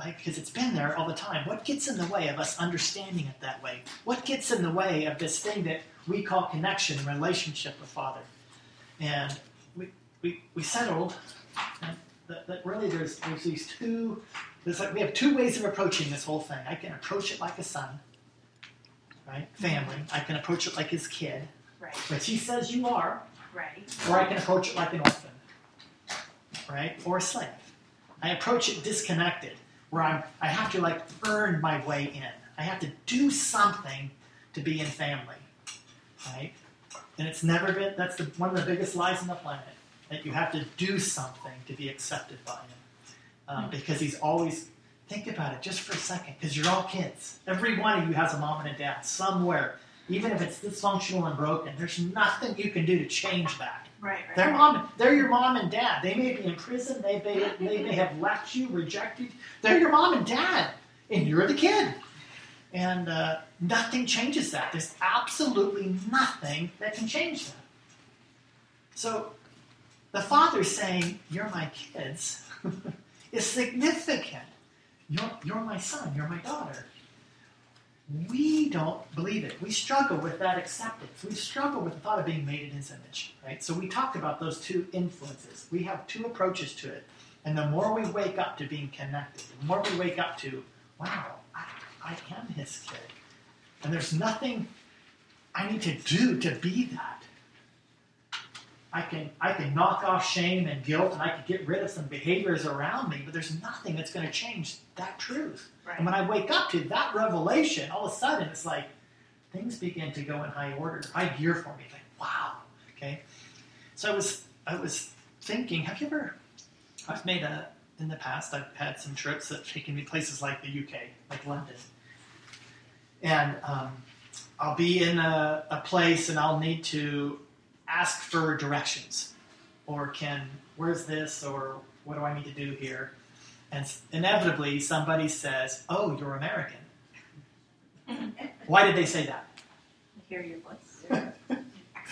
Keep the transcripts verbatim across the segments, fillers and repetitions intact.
because it's been there all the time. What gets in the way of us understanding it that way? What gets in the way of this thing that we call connection, relationship with Father? And we we, we settled that, that really there's there's these two. There's like we have two ways of approaching this whole thing. I can approach it like a son, right? Family. I can approach it like his kid, right? Which he says you are, right? Or I can approach it like an orphan, right? Or a slave. I approach it disconnected, where I'm, I have to like earn my way in. I have to do something to be in family, right? And it's never been, that's the, one of the biggest lies on the planet, that you have to do something to be accepted by him. Um, mm-hmm. Because he's always, think about it just for a second, because you're all kids. Every one of you has a mom and a dad somewhere. Even if it's dysfunctional and broken, there's nothing you can do to change that. Right, right. Their mom, they're your mom and dad. They may be in prison. They may, they may have left you, rejected you. They're your mom and dad, and you're the kid. And uh, nothing changes that. There's absolutely nothing that can change that. So the Father's saying, you're my kids, is significant. You're, you're my son. You're my daughter. We don't believe it. We struggle with that acceptance. We struggle with the thought of being made in his image, right? So we talked about those two influences. We have two approaches to it. And the more we wake up to being connected, the more we wake up to, wow, I, I am his kid. And there's nothing I need to do to be that. I can I can knock off shame and guilt, and I can get rid of some behaviors around me, but there's nothing that's going to change that truth. Right. And when I wake up to that revelation, all of a sudden it's like things begin to go in high order, high gear for me. Like, wow, okay. So I was I was thinking, have you ever? I've made a in the past. I've had some trips that have taken me places like the U K, like London, and um, I'll be in a, a place and I'll need to ask for directions, or can, where's this, or what do I need to do here? And inevitably somebody says, oh, you're American. Why did they say that? I hear your voice.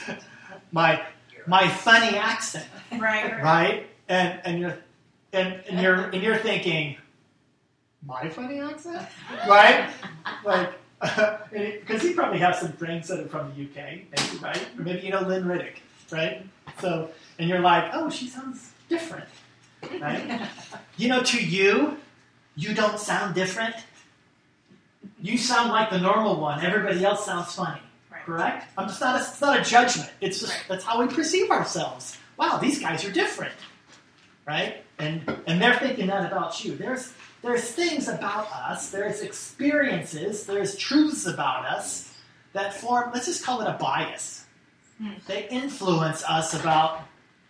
my my funny accent. Right, right. Right? And and you're and, and you're and you're thinking, my funny accent? Right? Like because you probably have some friends that are from the U K, maybe, right? Or maybe you know Lynn Riddick, right? So, and you're like, oh, she sounds different, right? You know, to you, you don't sound different. You sound like the normal one. Everybody else sounds funny, right. Correct? I'm just not. A, it's not a judgment. It's just right. That's how we perceive ourselves. Wow, these guys are different, right? And and they're thinking that about you. There's. There's things about us, there's experiences, there's truths about us that form, let's just call it a bias. They influence us about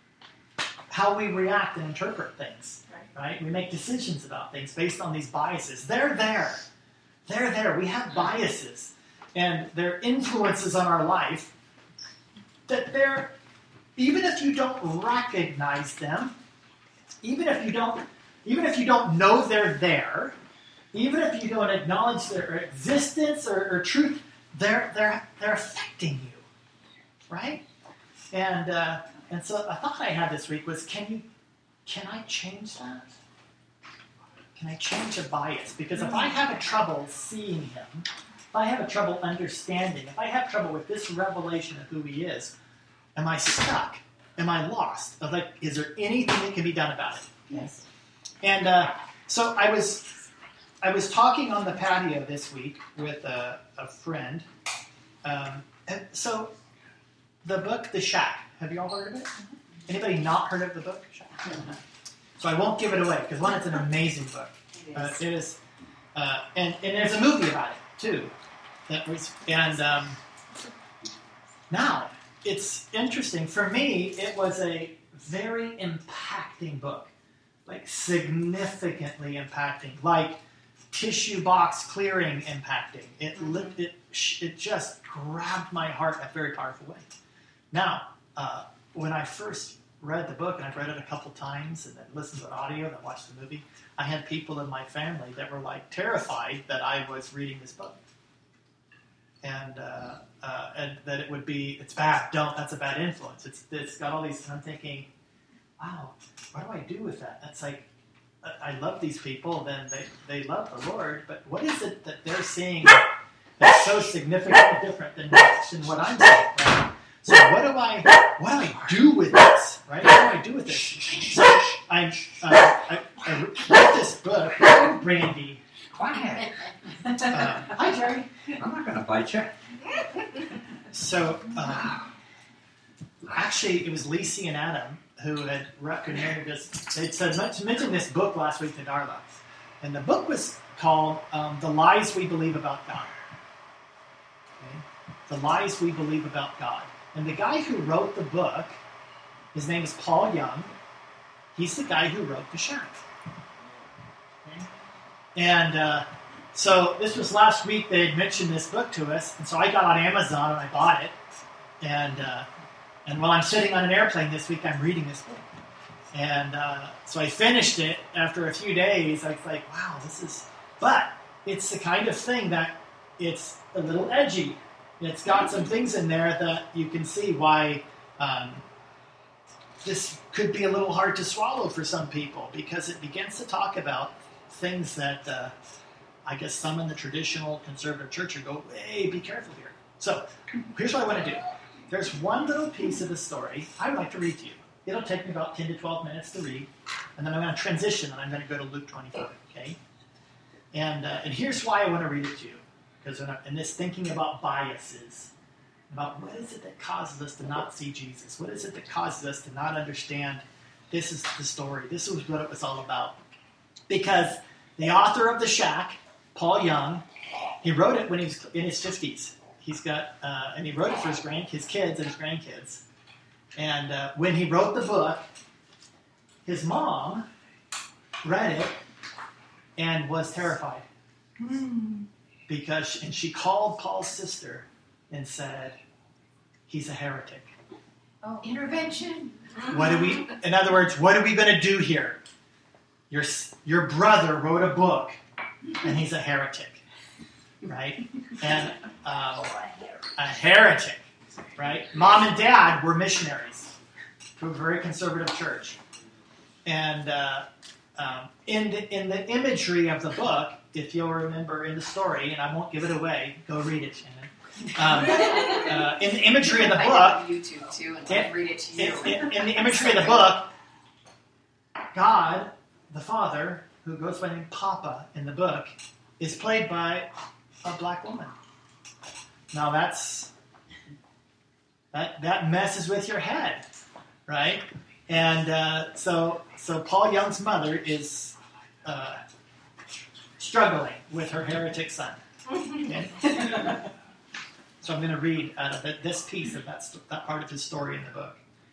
how we react and interpret things, right? We make decisions about things based on these biases. They're there. They're there. We have biases, and they're influences on our life that they're, even if you don't recognize them, even if you don't Even if you don't know they're there, even if you don't acknowledge their existence or, or truth, they're they're they're affecting you, right? And uh, and so a thought I had this week was, can you can I change that? Can I change a bias? Because if I have a trouble seeing him, if I have a trouble understanding, if I have trouble with this revelation of who he is, am I stuck? Am I lost? Of like, is there anything that can be done about it? Yes. And uh, so I was I was talking on the patio this week with a, a friend. Um, and so the book, The Shack, have you all heard of it? Mm-hmm. Anybody not heard of the book, Shack? Mm-hmm. So I won't give it away, because one, it's an amazing book. It is. Uh, it is uh, and, and there's a movie about it, too. That was, and um, now, it's interesting. For me, it was a very impacting book. Like significantly impacting, like tissue box clearing impacting. It it it just grabbed my heart in a very powerful way. Now, uh, when I first read the book, and I've read it a couple times, and then listened to an audio, and then watched the movie, I had people in my family that were like terrified that I was reading this book, and uh, uh, and that it would be it's bad. Don't that's a bad influence. It's it's got all these. And I'm thinking, wow, what do I do with that? That's like, I love these people, then they, they love the Lord, but what is it that they're seeing that's so significantly different than what, than what I'm seeing, right? So what do I what do I do with this, right? What do I do with this? So I, uh, I, I read this book, Brandy. Quiet. Uh, hi, Jerry. I'm not going to bite you. So, uh, actually, it was Lacey and Adam who had recommended this. They said mentioned this book last week to Darla, and the book was called um, "The Lies We Believe About God." Okay? The Lies We Believe About God. And the guy who wrote the book, his name is Paul Young. He's the guy who wrote The Shack. Okay? And uh, so this was last week. They had mentioned this book to us, and so I got on Amazon and I bought it. And uh, and while I'm sitting on an airplane this week, I'm reading this book. And uh, so I finished it after a few days. I was like, wow, this is... But it's the kind of thing that it's a little edgy. It's got some things in there that you can see why um, this could be a little hard to swallow for some people, because it begins to talk about things that uh, I guess some in the traditional conservative church would go, hey, be careful here. So here's what I want to do. There's one little piece of the story I would like to read to you. It'll take me about ten to twelve minutes to read, and then I'm going to transition, and I'm going to go to Luke twenty-five, okay? And uh, and here's why I want to read it to you. Because in this thinking about biases, about what is it that causes us to not see Jesus? What is it that causes us to not understand this is the story? This is what it was all about. Because the author of The Shack, Paul Young, he wrote it when he was in his fifties. He's got, uh, and he wrote it for his grand, his kids and his grandkids. And uh, when he wrote the book, his mom read it and was terrified. Mm. Because, and she called Paul's sister and said, he's a heretic. Oh. Intervention. What do we, in other words, what are we going to do here? Your, your brother wrote a book, and he's a heretic, right? And um, a heretic, right? Mom and dad were missionaries to a very conservative church. And uh, um, in, the, in the imagery of the book, if you'll remember in the story, and I won't give it away, go read it, Shannon. Um, uh, in the imagery of the book, YouTube too, and in, read it to you. In, in, in the imagery of the book, God, the Father, who goes by the name Papa in the book, is played by a black woman. Now that's that that messes with your head, right? And uh, so so Paul Young's mother is uh, struggling with her heretic son. Okay? So I'm going to read out of it, this piece of that, that part of his story in the book.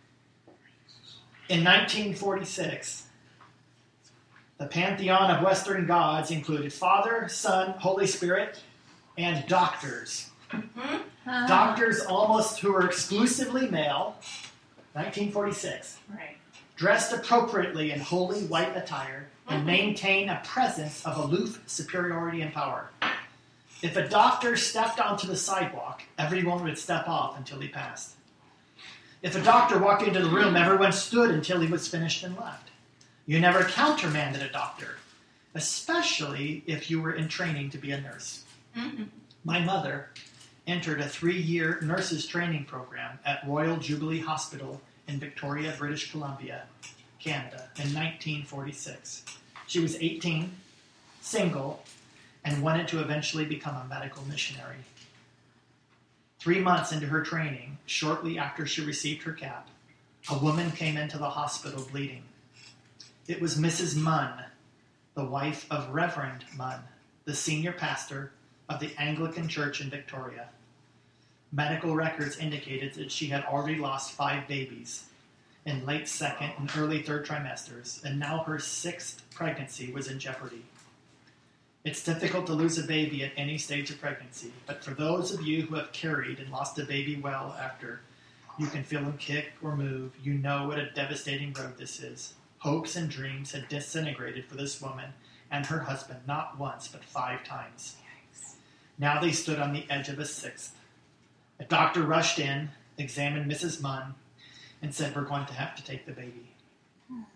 In nineteen forty-six, the pantheon of Western gods included Father, Son, Holy Spirit, and doctors. Mm-hmm. Uh, doctors almost who were exclusively male, nineteen forty-six, right. dressed appropriately in holy white attire and mm-hmm. maintain a presence of aloof superiority and power. If a doctor stepped onto the sidewalk, everyone would step off until he passed. If a doctor walked into the room, everyone stood until he was finished and left. You never countermanded a doctor, especially if you were in training to be a nurse. Mm-hmm. My mother entered a three-year nurses training program at Royal Jubilee Hospital in Victoria, British Columbia, Canada, in nineteen forty-six. She was eighteen, single, and wanted to eventually become a medical missionary. Three months into her training, shortly after she received her cap, a woman came into the hospital bleeding. It was Missus Munn, the wife of Reverend Munn, the senior pastor of the Anglican Church in Victoria. Medical records indicated that she had already lost five babies in late second and early third trimesters, and now her sixth pregnancy was in jeopardy. It's difficult to lose a baby at any stage of pregnancy, but for those of you who have carried and lost a baby well after, you can feel him kick or move. You know what a devastating road this is. Hopes and dreams had disintegrated for this woman and her husband not once, but five times. Now they stood on the edge of a sixth. A doctor rushed in, examined Missus Munn, and said, "We're going to have to take the baby."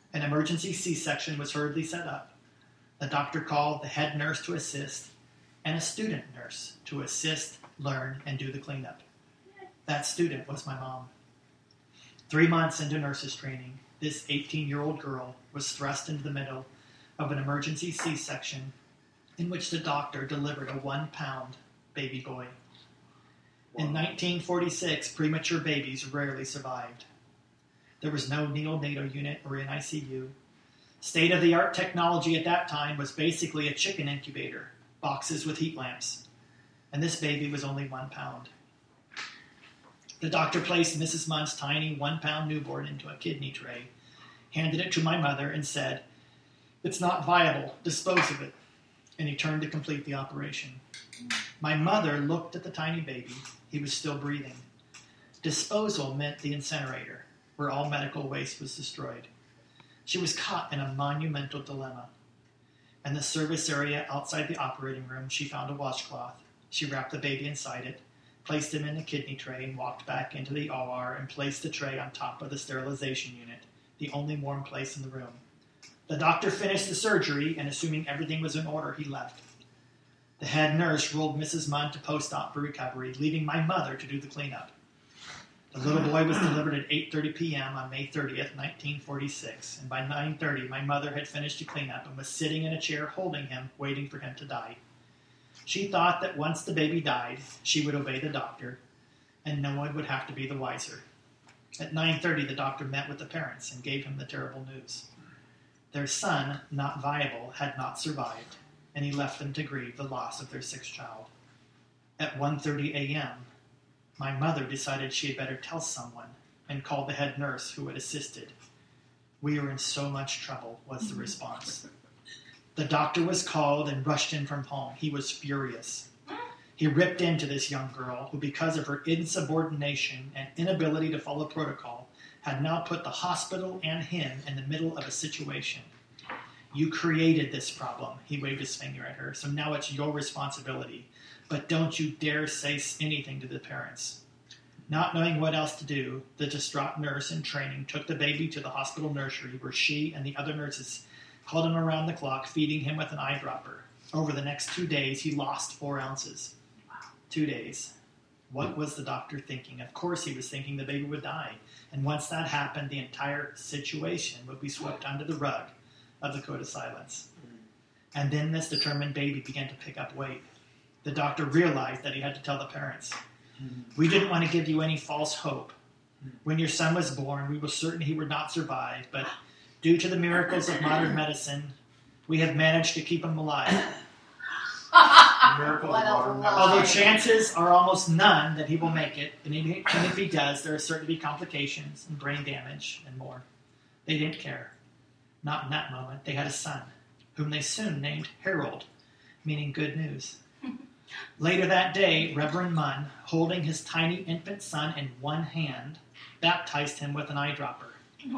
An emergency C-section was hurriedly set up. The doctor called the head nurse to assist and a student nurse to assist, learn, and do the cleanup. That student was my mom. Three months into nurses training, this eighteen-year-old girl was thrust into the middle of an emergency C-section in which the doctor delivered a one-pound baby boy. In nineteen forty-six, premature babies rarely survived. There was no neonatal unit or N I C U. State-of-the-art technology at that time was basically a chicken incubator, boxes with heat lamps. And this baby was only one pound. The doctor placed Missus Munn's tiny one-pound newborn into a kidney tray, handed it to my mother, and said, "It's not viable. Dispose of it." And he turned to complete the operation. My mother looked at the tiny baby. He was still breathing. Disposal meant the incinerator, where all medical waste was destroyed. She was caught in a monumental dilemma. In the service area outside the operating room, she found a washcloth. She wrapped the baby inside it, placed him in the kidney tray, and walked back into the O R and placed the tray on top of the sterilization unit, the only warm place in the room. The doctor finished the surgery, and assuming everything was in order, he left. The head nurse rolled Missus Munn to post-op for recovery, leaving my mother to do the cleanup. The little boy was delivered at eight thirty p.m. on May thirtieth, nineteen forty-six, and by nine thirty my mother had finished the cleanup and was sitting in a chair holding him, waiting for him to die. She thought that once the baby died, she would obey the doctor, and no one would have to be the wiser. At nine thirty, the doctor met with the parents and gave him the terrible news. Their son, not viable, had not survived, and he left them to grieve the loss of their sixth child. At one thirty a.m., my mother decided she had better tell someone and called the head nurse who had assisted. "We are in so much trouble," was the response. The doctor was called and rushed in from home. He was furious. He ripped into this young girl who, because of her insubordination and inability to follow protocol, had now put the hospital and him in the middle of a situation. "You created this problem," he waved his finger at her, "so now it's your responsibility. But don't you dare say anything to the parents." Not knowing what else to do, the distraught nurse in training took the baby to the hospital nursery where she and the other nurses held him around the clock, feeding him with an eyedropper. Over the next two days, he lost four ounces. Two days. What was the doctor thinking? Of course he was thinking the baby would die. And once that happened, the entire situation would be swept under the rug of the code of silence. And then this determined baby began to pick up weight. The doctor realized that he had to tell the parents. "We didn't want to give you any false hope. When your son was born, we were certain he would not survive, but due to the miracles of modern medicine, we have managed to keep him alive. Miracle What of a modern lie. Although medicine. chances are almost none that he will make it, and if he does, there are certain to be complications and brain damage and more." They didn't care. Not in that moment. They had a son, whom they soon named Harold, meaning good news. Later that day, Reverend Munn, holding his tiny infant son in one hand, baptized him with an eyedropper.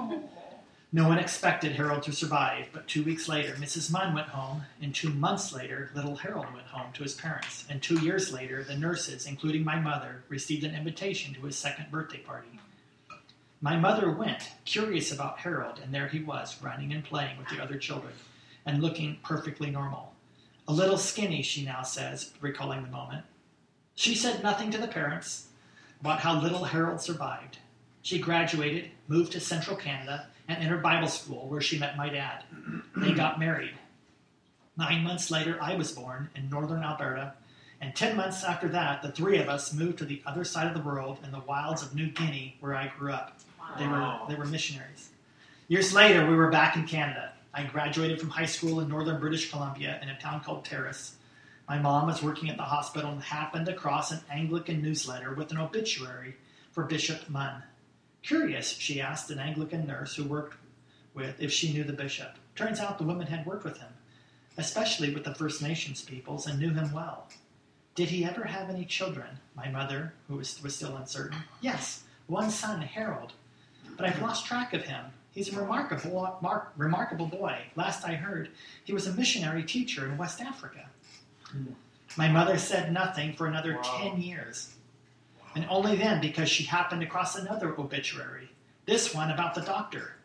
No one expected Harold to survive, but two weeks later, Missus Munn went home, and two months later, little Harold went home to his parents, and two years later, the nurses, including my mother, received an invitation to his second birthday party. My mother went, curious about Harold, and there he was, running and playing with the other children, and looking perfectly normal. A little skinny, she now says, recalling the moment. She said nothing to the parents about how little Harold survived. She graduated, moved to central Canada, and entered Bible school, where she met my dad. They got married. Nine months later, I was born in northern Alberta, and ten months after that, the three of us moved to the other side of the world in the wilds of New Guinea, where I grew up. They were, they were missionaries. Years later, we were back in Canada. I graduated from high school in northern British Columbia in a town called Terrace. My mom was working at the hospital and happened across an Anglican newsletter with an obituary for Bishop Munn. Curious, she asked an Anglican nurse who worked with if she knew the bishop. Turns out the woman had worked with him, especially with the First Nations peoples, and knew him well. Did he ever have any children? My mother, who was, was still uncertain. Yes, one son, Harold. But I've lost track of him. He's a remarkable, mar- remarkable boy. Last I heard, he was a missionary teacher in West Africa. Hmm. My mother said nothing for another Wow. ten years. And only then because she happened across another obituary. This one about the doctor,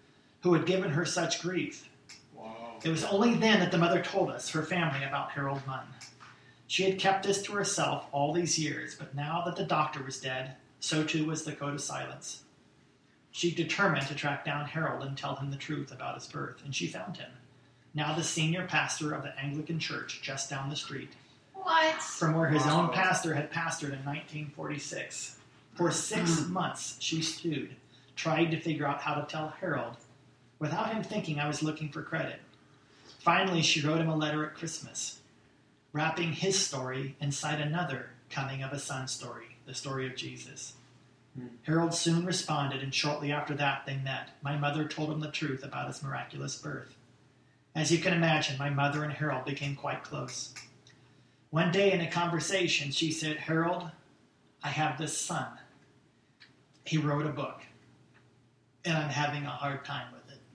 who had given her such grief. Wow. It was only then that the mother told us, her family, about Harold Munn. She had kept this to herself all these years, but now that the doctor was dead, so too was the code of silence. She determined to track down Harold and tell him the truth about his birth, and she found him, now the senior pastor of the Anglican Church just down the street, What? from where his own pastor had pastored in nineteen forty-six. For six months she stewed, tried to figure out how to tell Harold, without him thinking I was looking for credit. Finally, she wrote him a letter at Christmas, wrapping his story inside another coming of a son story, the story of Jesus. Hmm. Harold soon responded, and shortly after that they met. My mother told him the truth about his miraculous birth. As you can imagine, my mother and Harold became quite close. One day in a conversation, she said, "Harold, I have this son. He wrote a book, and I'm having a hard time with it."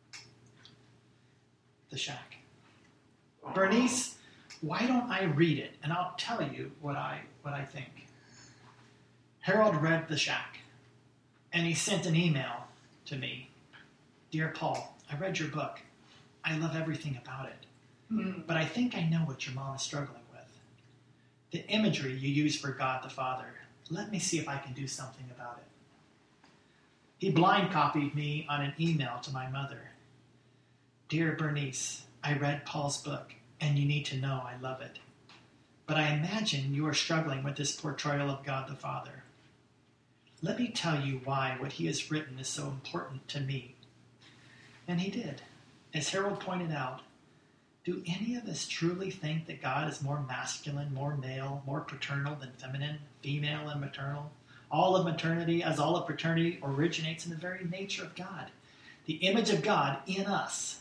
The Shack. Oh. Bernice, why don't I read it, and I'll tell you what I what I think. Harold read The Shack, and he sent an email to me. "Dear Paul, I read your book. I love everything about it. Mm. But I think I know what your mom is struggling with. The imagery you use for God the Father. Let me see if I can do something about it." He blind copied me on an email to my mother. "Dear Bernice, I read Paul's book, and you need to know I love it. But I imagine you are struggling with this portrayal of God the Father. Let me tell you why what he has written is so important to me." And he did. As Harold pointed out, do any of us truly think that God is more masculine, more male, more paternal than feminine, female and maternal? All of maternity, as all of paternity, originates in the very nature of God. The image of God in us,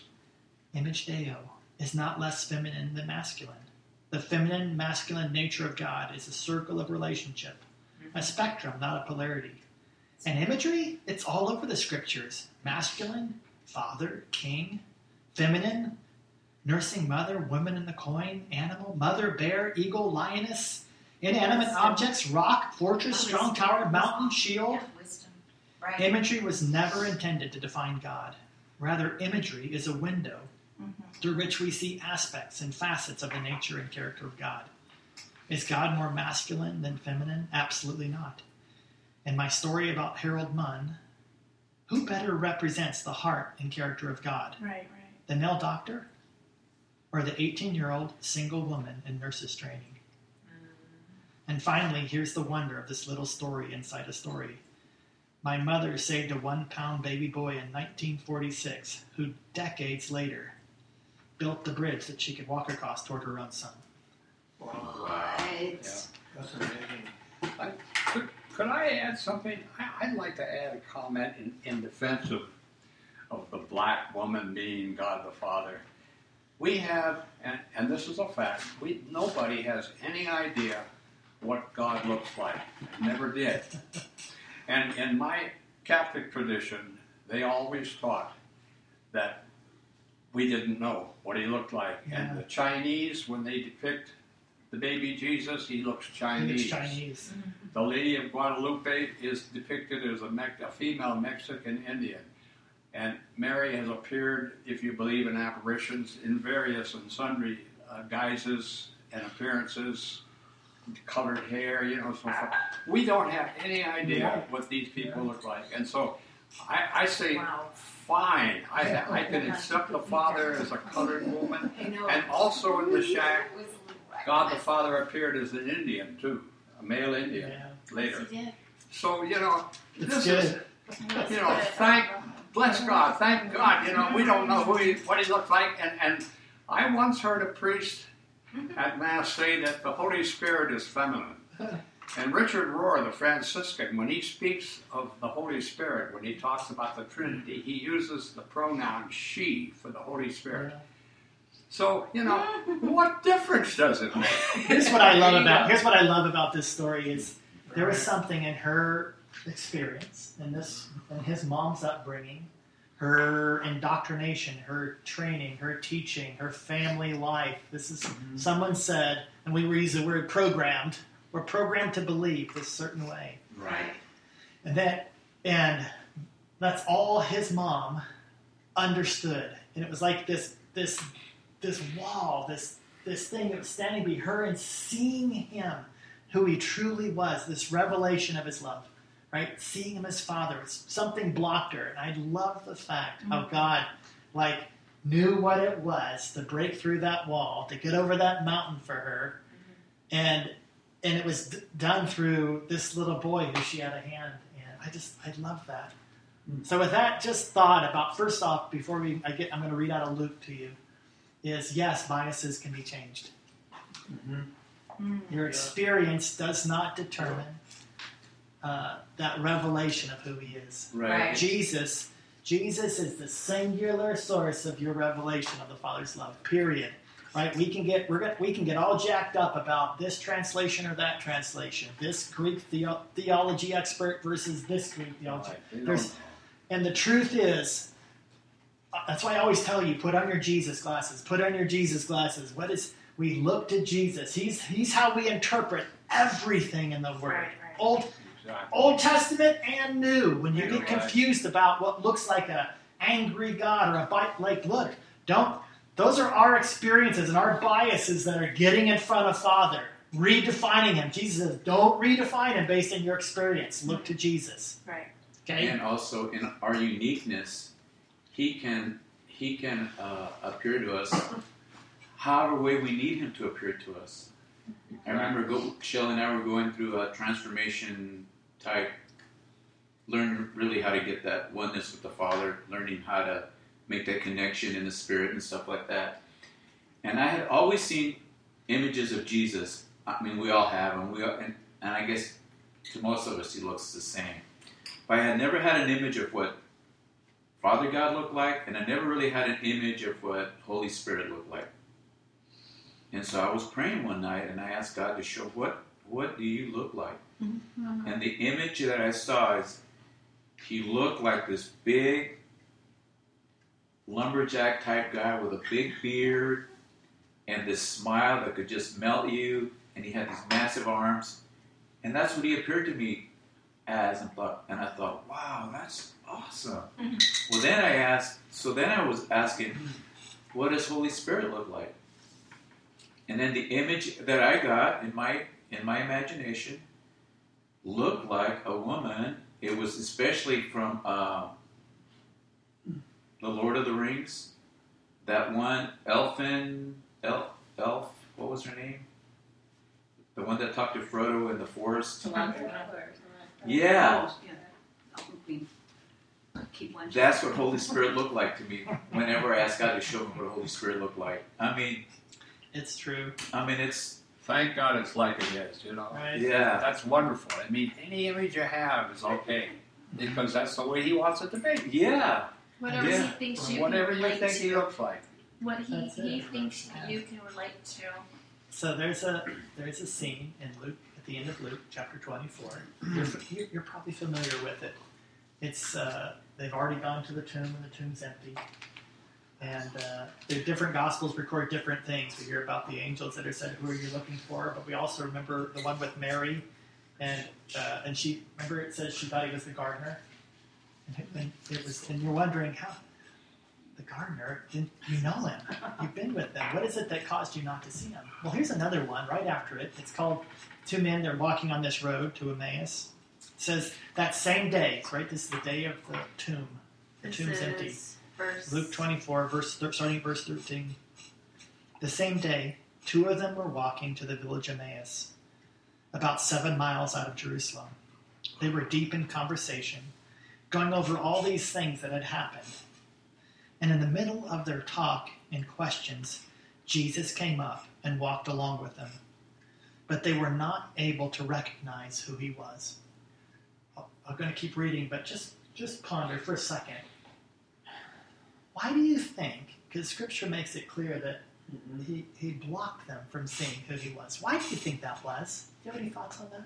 image Deo, is not less feminine than masculine. The feminine, masculine nature of God is a circle of relationship, a spectrum, not a polarity. And imagery, it's all over the scriptures. Masculine, father, king, feminine, nursing mother, woman in the coin, animal, mother, bear, eagle, lioness, inanimate objects, rock, fortress, strong tower, mountain, shield. Right. Imagery was never intended to define God. Rather, imagery is a window mm-hmm. through which we see aspects and facets of the nature and character of God. Is God more masculine than feminine? Absolutely not. In my story about Harold Munn, who better represents the heart and character of God? Right, right. The male doctor or the eighteen-year-old single woman in nurses training? Mm. And finally, here's the wonder of this little story inside a story. My mother saved a one-pound baby boy in nineteen forty-six who decades later built the bridge that she could walk across toward her own son. What? Yeah, that's amazing. I, could, could I add something? I, I'd like to add a comment in, in defense of, of the black woman being God the Father. We have, and, and this is a fact, we nobody has any idea what God looks like. Never did. And in my Catholic tradition, they always taught that we didn't know what he looked like. Yeah. And the Chinese, when they depict the baby Jesus, he looks Chinese. He looks Chinese. The Lady of Guadalupe is depicted as a, Me- a female Mexican Indian. And Mary has appeared, if you believe in apparitions, in various and sundry uh, guises and appearances, colored hair, you know, so forth. We don't have any idea what these people look like. And so I, I say, wow. Fine, I, I can accept the Father as a colored woman. And also in the shack, God the Father appeared as an Indian, too, a male Indian, yeah. later. So, you know, it's this good. is, you know, thank, bless God, thank God, you know, we don't know who he, what he looked like. And, and I once heard a priest at Mass say that the Holy Spirit is feminine. And Richard Rohr, the Franciscan, when he speaks of the Holy Spirit, when he talks about the Trinity, he uses the pronoun she for the Holy Spirit. Yeah. So, you know, what difference does it make? Here's what I love about here's what I love about this story is there was something in her experience, in this in his mom's upbringing, her indoctrination, her training, her teaching, her family life. This is mm-hmm. someone said, and we use the word programmed. We're programmed to believe this certain way. Right. And that and that's all his mom understood. And it was like this this this wall, this this thing that was standing between her and seeing him, who he truly was, this revelation of his love, right? Seeing him as Father. Something blocked her. And I love the fact mm-hmm. how God, like, knew what it was to break through that wall, to get over that mountain for her. Mm-hmm. And and it was d- done through this little boy who she had a hand in. I just, I love that. Mm-hmm. So with that just thought about, first off, before we, I get, I'm going to read out of Luke to you, is yes, biases can be changed. Mm-hmm. Mm-hmm. Your experience does not determine uh, that revelation of who he is. Right. Right. Jesus, Jesus is the singular source of your revelation of the Father's love. Period. Right? We can get we're gonna, we can get all jacked up about this translation or that translation, this Greek theo- theology expert versus this Greek theology. Right. There's, and the truth is, uh, that's why I always tell you, put on your Jesus glasses. Put on your Jesus glasses. What is we look to Jesus? He's he's how we interpret everything in the Word. Right, right. Old Exactly. Old Testament and New. When you Right. get confused about what looks like a angry God or a bite, like look, don't. Those are our experiences and our biases that are getting in front of Father, redefining him. Jesus says, don't redefine him based on your experience. Look to Jesus. Right. Okay. And also in our uniqueness, he can he can uh, appear to us however way we need him to appear to us. I remember go, Shelley and I were going through a transformation type, learning really how to get that oneness with the Father, learning how to make that connection in the Spirit and stuff like that. And I had always seen images of Jesus. I mean, we all have, and we all, and, and I guess to most of us he looks the same. But I had never had an image of what Father God looked like, and I never really had an image of what Holy Spirit looked like. And so I was praying one night, and I asked God to show, what what do you look like? Mm-hmm. And the image that I saw is he looked like this big lumberjack type guy with a big beard and this smile that could just melt you, and he had these massive arms, and that's what he appeared to me as, and thought, and I thought, wow, that's awesome. Mm-hmm. Well, then I asked, so then I was asking, what does Holy Spirit look like? And then the image that I got in my in my imagination looked like a woman. It was especially from uh, The Lord of the Rings, that one elfin, elf, elf, what was her name? The one that talked to Frodo in the forest. Yeah. That's what Holy Spirit looked like to me whenever I asked God to show me what Holy Spirit looked like. I mean, it's true. I mean, it's... Thank God it's like it is, you know. Right. Yeah. That's wonderful. I mean, any image you have is okay, because that's the way he wants it to be. Yeah. Whatever Yeah. he thinks you Whatever can you relate think to. he looks like. What he, That's he it. thinks Yeah. you can relate to. So there's a there's a scene in Luke, at the end of Luke, chapter twenty-four. You're, you're, you're probably familiar with it. It's uh, they've already gone to the tomb, and the tomb's empty. And uh, the different Gospels record different things. We hear about the angels that are said, "Who are you looking for?" But we also remember the one with Mary, and uh, and she remember it says she thought he was the gardener, and it, and it was, and you're wondering how the gardener, didn't you know him? You've been with them. What is it that caused you not to see him? Well, here's another one right after it. It's called Two Men. They're walking on this road to Emmaus. It says that same day, right? This is the day of the tomb. The This tomb's is empty. Verse Luke twenty-four, verse starting at verse thirteen. The same day, two of them were walking to the village of Emmaus, about seven miles out of Jerusalem. They were deep in conversation, going over all these things that had happened. And in the middle of their talk and questions, Jesus came up and walked along with them. But they were not able to recognize who he was. I'm going to keep reading, but just, just ponder for a second. Why do you think, because Scripture makes it clear that he, he blocked them from seeing who he was. Why do you think that was? Do you have any thoughts on that?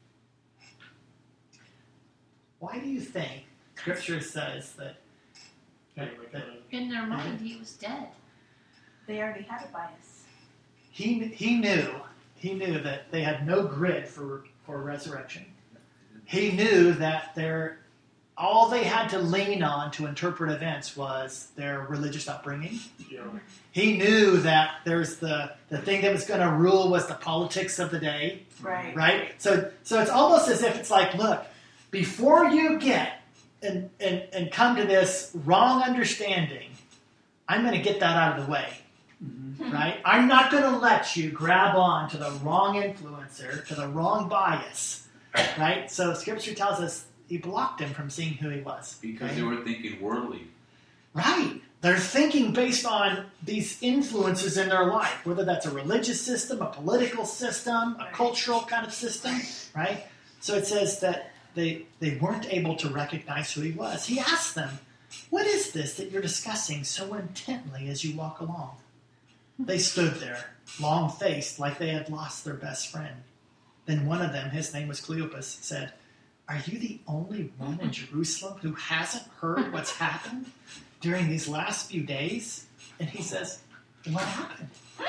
Why do you think Scripture says that, that, that in their mind, he was dead. They already had a bias. he, he knew he knew that they had no grid for, for resurrection. He knew that their all they had to lean on to interpret events was their religious upbringing. Yeah. He knew that there's the, the thing that was going to rule was the politics of the day, Right. right? So so it's almost as if it's like, look, before you get and, and, and come to this wrong understanding, I'm going to get that out of the way, Mm-hmm. right? I'm not going to let you grab on to the wrong influencer, to the wrong bias, right? So Scripture tells us he blocked him from seeing who he was. Because right? they were thinking worldly. Right. They're thinking based on these influences in their life, whether that's a religious system, a political system, a cultural kind of system, right? So it says that they they weren't able to recognize who he was. He asked them, "What is this that you're discussing so intently as you walk along?" They stood there, long-faced, like they had lost their best friend. Then one of them, his name was Cleopas, said, "Are you the only one in Jerusalem who hasn't heard what's happened during these last few days?" And he says, "What happened?"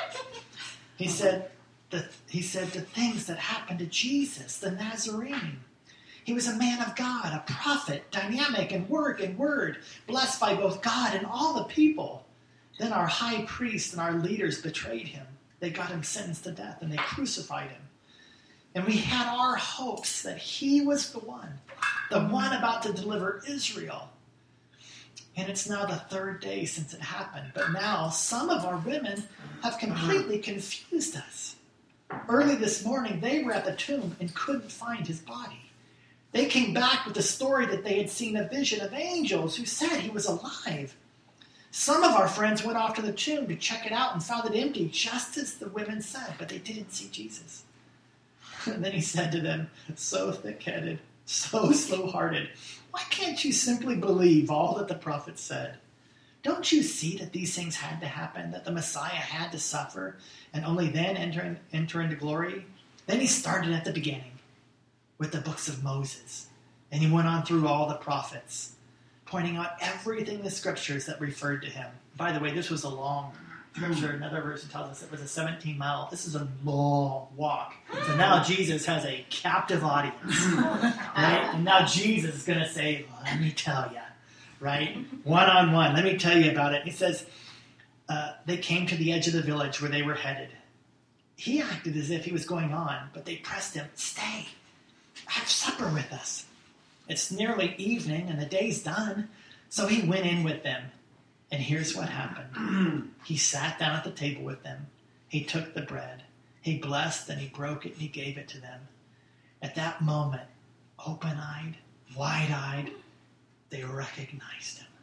He said, the, he said, "The things that happened to Jesus, the Nazarene. He was a man of God, a prophet, dynamic in work and word, blessed by both God and all the people. Then our high priest and our leaders betrayed him. They got him sentenced to death and they crucified him. And we had our hopes that he was the one, the one about to deliver Israel. And it's now the third day since it happened. But now some of our women have completely confused us. Early this morning, they were at the tomb and couldn't find his body. They came back with the story that they had seen a vision of angels who said he was alive. Some of our friends went off to the tomb to check it out and found it empty, just as the women said, but they didn't see Jesus." And then he said to them, "So thick-headed, so slow-hearted, why can't you simply believe all that the prophets said? Don't you see that these things had to happen, that the Messiah had to suffer, and only then enter, enter into glory?" Then he started at the beginning with the books of Moses, and he went on through all the prophets, pointing out everything in the Scriptures that referred to him. By the way, this was a long Scripture. Another version tells us it was a seventeen mile. This is a long walk. So now Jesus has a captive audience, right? And now Jesus is going to say, "Let me tell you," right? One on one. Let me tell you about it. He says, uh, they came to the edge of the village where they were headed. He acted as if he was going on, but they pressed him, "Stay, have supper with us. It's nearly evening and the day's done." So he went in with them. And here's what happened. He sat down at the table with them. He took the bread. He blessed and he broke it and he gave it to them. At that moment, open-eyed, wide-eyed, they recognized him.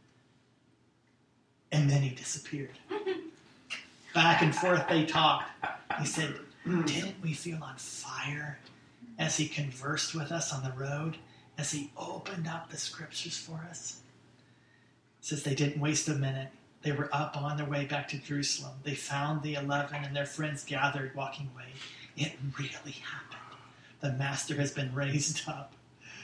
And then he disappeared. Back and forth they talked. He said, "Didn't we feel on fire as he conversed with us on the road, as he opened up the Scriptures for us?" It says they didn't waste a minute. They were up on their way back to Jerusalem. They found the eleven and their friends gathered, walking away. It really happened. The Master has been raised up.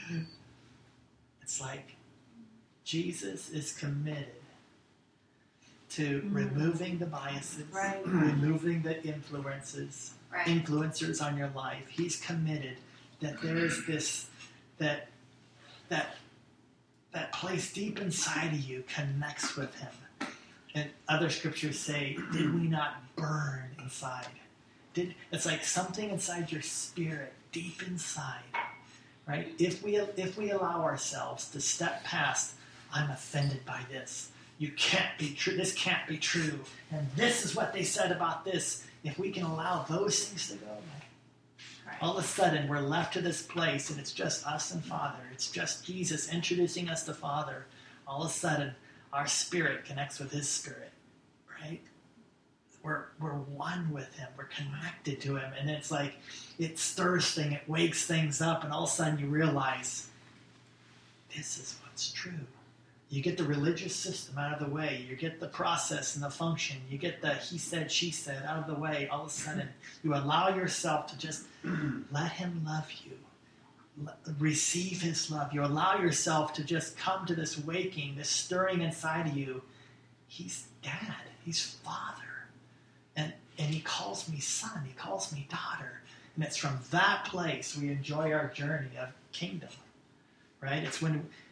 It's like Jesus is committed to Mm. removing the biases, Right. removing the influences, Right. influencers on your life. He's committed that there is this, that that that place deep inside of you connects with him. And other scriptures say, "Did we not burn inside?" Did it's like something inside your spirit, deep inside, right? If we if we allow ourselves to step past, "I'm offended by this. You can't be true. This can't be true. And this is what they said about this." If we can allow those things to go, all of a sudden we're left to this place and it's just us and Father. It's just Jesus introducing us to Father. All of a sudden our spirit connects with his spirit, right? We're we're one with him. We're connected to him. And it's like it stirs things, it wakes things up, and all of a sudden you realize this is what's true. You get the religious system out of the way. You get the process and the function. You get the he said, she said out of the way. All of a sudden, you allow yourself to just let him love you. Let, receive his love. You allow yourself to just come to this waking, this stirring inside of you. He's dad. He's father. And, and he calls me son. He calls me daughter. And it's from that place we enjoy our journey of kingdom. Right? It's when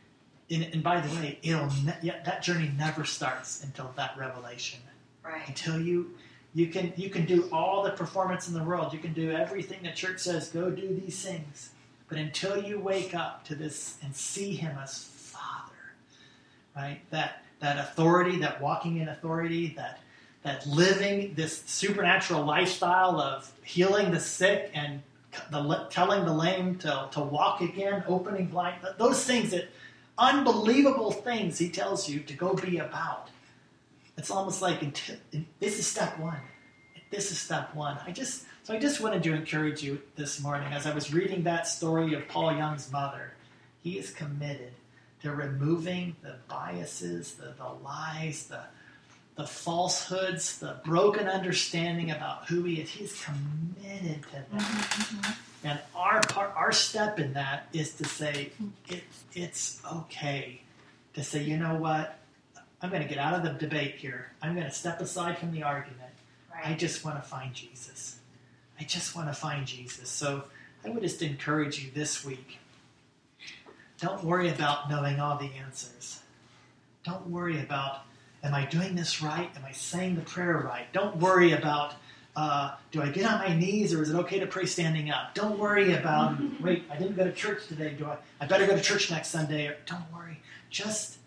and, and by the way, it'll ne- yeah, that journey never starts until that revelation. Right. Until you you can you can do all the performance in the world. You can do everything the church says, go do these things. But until you wake up to this and see him as Father, right? That that authority, that walking in authority, that that living this supernatural lifestyle of healing the sick and the, telling the lame to, to walk again, opening blind, those things, that unbelievable things he tells you to go be about. It's almost like until, this is step one. This is step one. I just so I just wanted to encourage you this morning as I was reading that story of Paul Young's mother. He is committed to removing the biases, the, the lies, the the falsehoods, the broken understanding about who he is. He's committed to that. Mm-hmm. And our part, our step in that is to say, it, it's okay to say, you know what? I'm going to get out of the debate here. I'm going to step aside from the argument. Right. I just want to find Jesus. I just want to find Jesus. So I would just encourage you this week. Don't worry about knowing all the answers. Don't worry about, am I doing this right? Am I saying the prayer right? Don't worry about, uh, do I get on my knees or is it okay to pray standing up? Don't worry about, wait, I didn't go to church today. Do I? I better go to church next Sunday. Don't worry. Just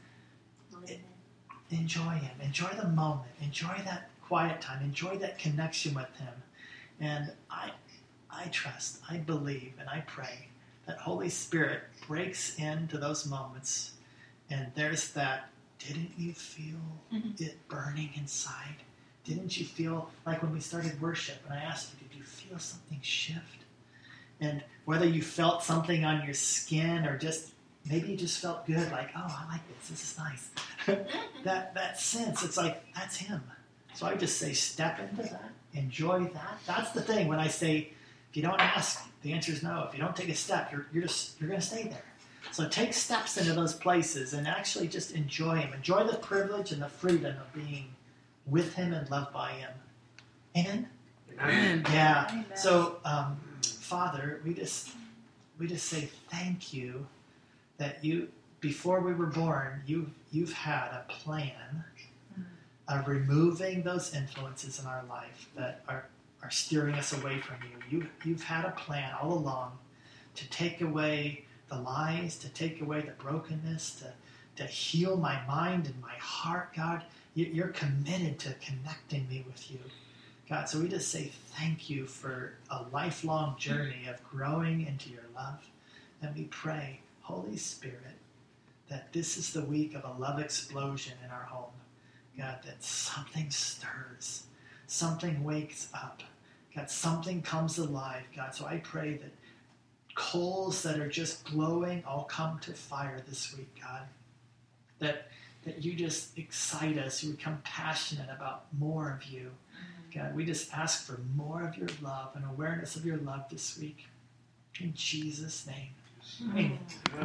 enjoy him. Enjoy the moment. Enjoy that quiet time. Enjoy that connection with him. And I, I trust, I believe, and I pray that Holy Spirit breaks into those moments and there's that, didn't you feel Mm-hmm. it burning inside? Didn't you feel like when we started worship and I asked you, did you feel something shift? And whether you felt something on your skin or just, maybe you just felt good, like, oh, I like this, this is nice. that that sense, it's like, that's him. So I just say, step into that, enjoy that. That's the thing when I say, if you don't ask, the answer is no. If you don't take a step, you're you're just you're going to stay there. So take steps into those places and actually just enjoy him. Enjoy the privilege and the freedom of being with him and loved by him. Amen? Amen. Yeah. Amen. So, um, Father, we just we just say thank you that you, before we were born, you you've had a plan of removing those influences in our life that are, are steering us away from you. You you've had a plan all along to take away the lies, to take away the brokenness, to to heal my mind and my heart, God. You, you're committed to connecting me with you, God. So we just say thank you for a lifelong journey of growing into your love. And we pray, Holy Spirit, that this is the week of a love explosion in our home. God, that something stirs, something wakes up. God, something comes alive, God. So I pray that coals that are just glowing all come to fire this week, God. That that you just excite us. You become passionate about more of you. God, we just ask for more of your love and awareness of your love this week. In Jesus' name. Amen.